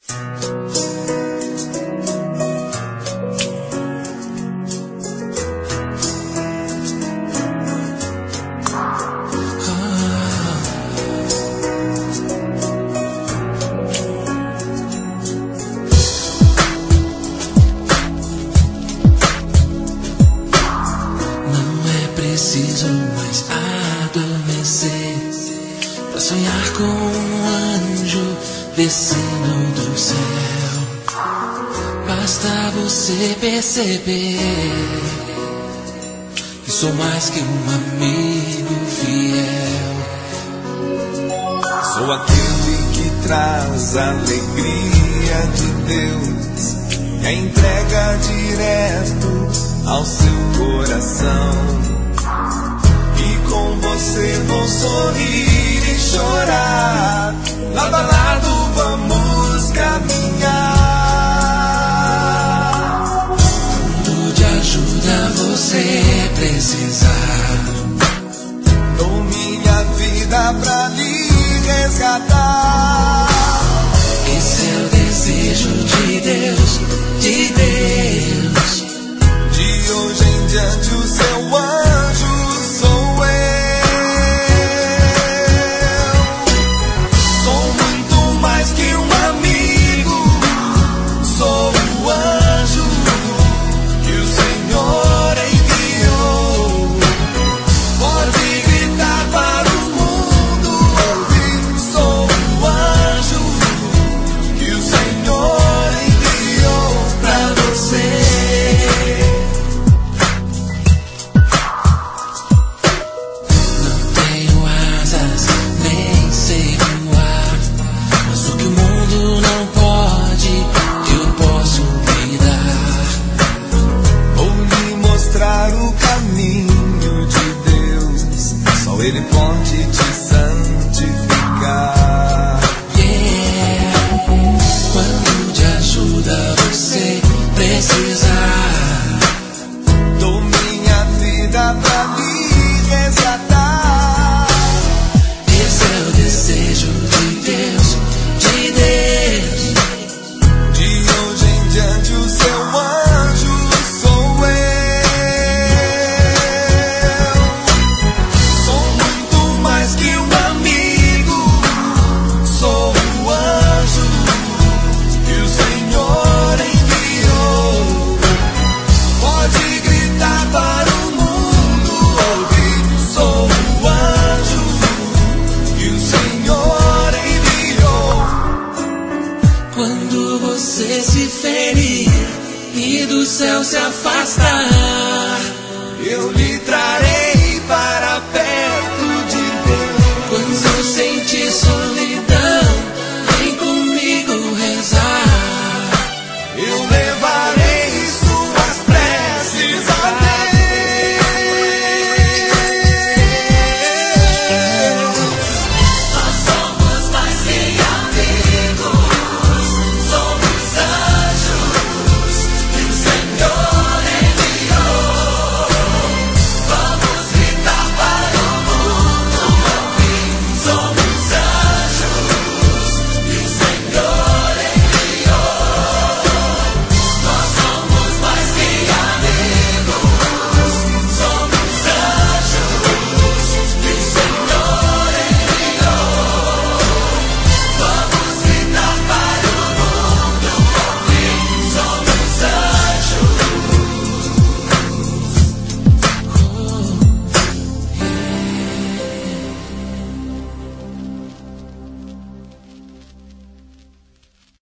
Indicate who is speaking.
Speaker 1: Preciso mais adormecer pra sonhar com um anjo descendo do céu. Basta você perceber que sou mais que um amigo fiel.
Speaker 2: Sou aquele que traz a alegria de Deus e a entrega direto ao seu coração. E com você vou sorrir e chorar, lado a lado vamos caminhar.
Speaker 1: Quando de ajuda você precisar,
Speaker 2: dou minha vida pra lhe resgatar.
Speaker 1: Esse é o desejo de Deus, de Deus.
Speaker 2: De hoje em diante o seu anjo sou eu. Sou muito mais que um amigo, sou o anjo que o Senhor enviou. Pode gritar para o mundo ouvir, sou o anjo que o Senhor enviou pra você. Ele pode te santificar.
Speaker 1: Quando de ajuda você precisar,
Speaker 2: dou minha vida pra lhe resgatar.
Speaker 1: Esse é o desejo de Deus, de Deus.
Speaker 2: De hoje em diante o seu anjo sou eu.
Speaker 1: Quando você se ferir e do céu se afastar,
Speaker 2: eu lhe